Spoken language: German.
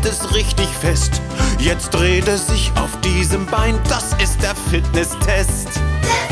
es richtig fest. Jetzt dreht es sich auf diesem Bein, das ist der Fitnesstest.